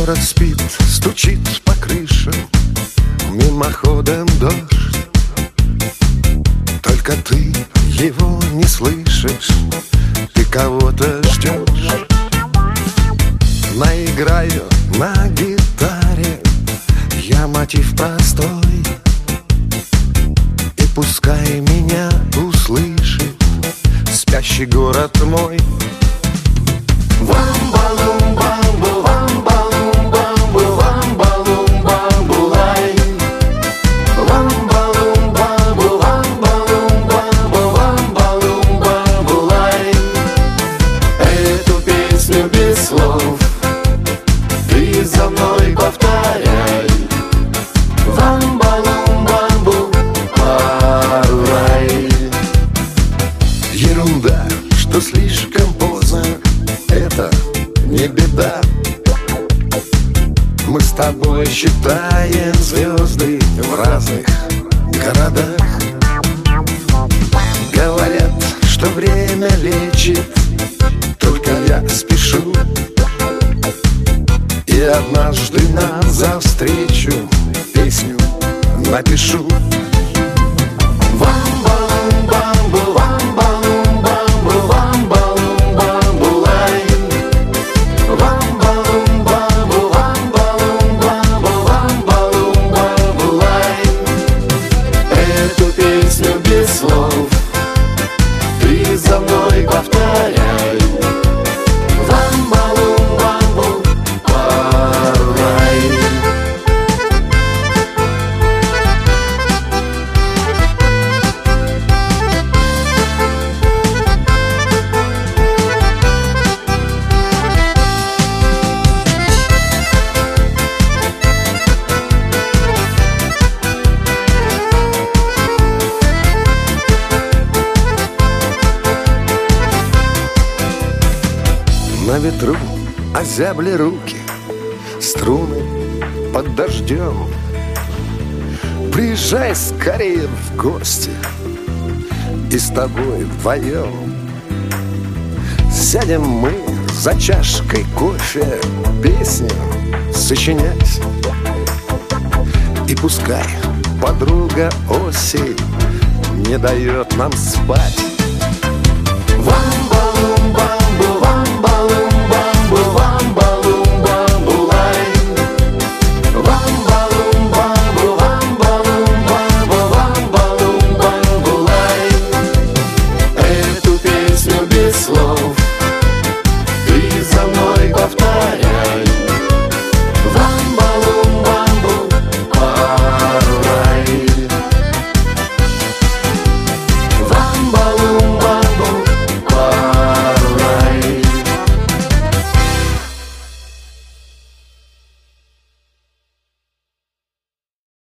Город спит, стучит по крышам, мимоходом дождь. Только ты его не слышишь, ты кого-то ждешь. Наиграю на гитаре я мотив простой, и пускай меня услышит спящий город мой. Вам-балум-бамбу, вам-балум-бамбу, вам-балум-бамбу лай. Вам-балум-бамбу, вам-балум-бамбу, вам-балум-бамбу лай. Эту песню без слов ты за мной повторяй. Вам-балум-бамбу, пару-рай. Ерунда, что слишком поздно, это не беда. Мы с тобой считаем звезды в разных городах. Говорят, что время лечит, только я спешу. И однажды нам за встречу песню напишу. Вам-балум-бамбу, вам-балум-бамбу, вам-балум-бамбу лай. Вам-балум-бамбу, вам-балум-бамбу, вам-балум-бамбу лай. Эту песню без слов ты за мной повторяй. Вам-балум-бамбу, пару-рай. На ветру озябли руки, струны под дождем. Приезжай скорее в гости, и с тобой вдвоем сядем мы за чашкой кофе, песню сочинять. И пускай подруга осень не дает нам спать.